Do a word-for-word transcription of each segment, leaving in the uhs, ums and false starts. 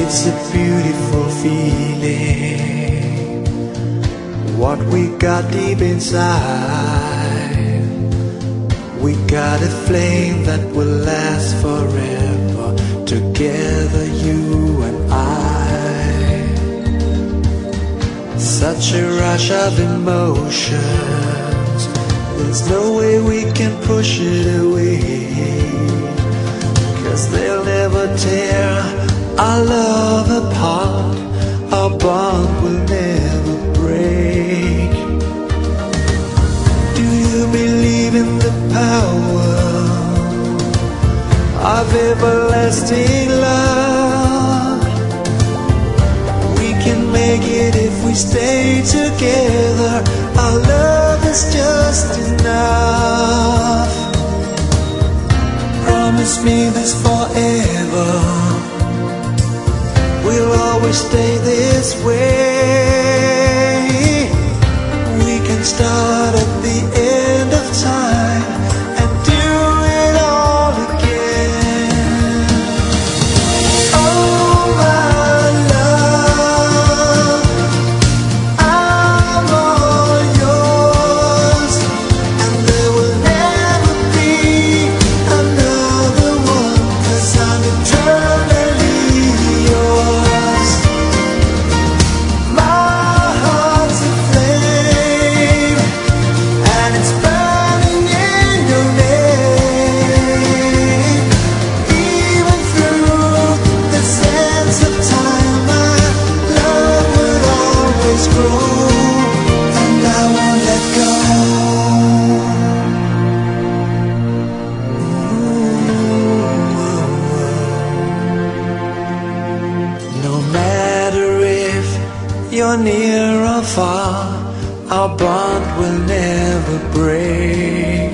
It's a beautiful feeling, what we got deep inside. We got a flame that will last forever, together you and I. Such a rush of emotions, there's no way we can push it away, 'cause they'll never tear our love apart, our bond will never break. Do you believe in the power of everlasting love? We can make it if we stay together, our love is just enough. Promise me this forever, we'll always stay this way. We can start at the end of time and do it all again. Oh my love, I'm all yours, and there will never be another one, 'cause I'm eternally yours. You're near or far, our bond will never break.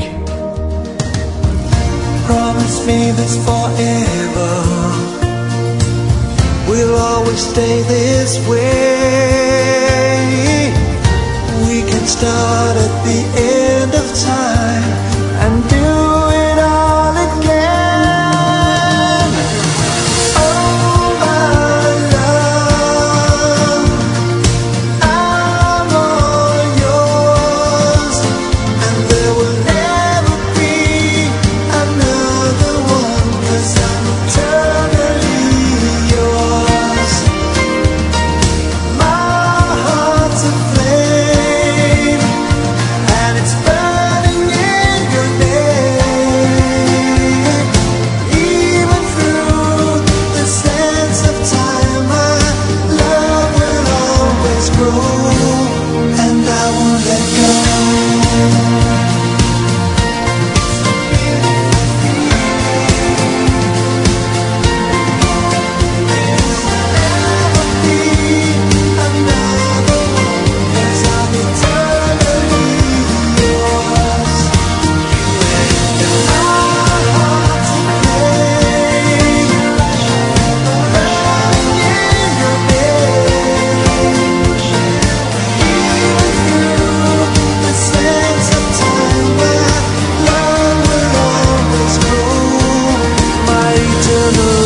Promise me this forever, we'll always stay this way. We can start at the end of time and do it all again. Oh my love, I'm all yours, and there will never be another one, 'cause I'm eternally yours. My heart's a flame, and it's burning in your name. Even through the sands of time, my love will always grow, and I won't let go. Never be another one, 'cause I'm eternally yours. My heart's a flame, burning in your name. Even through the sands of time, my love will always grow, my eternal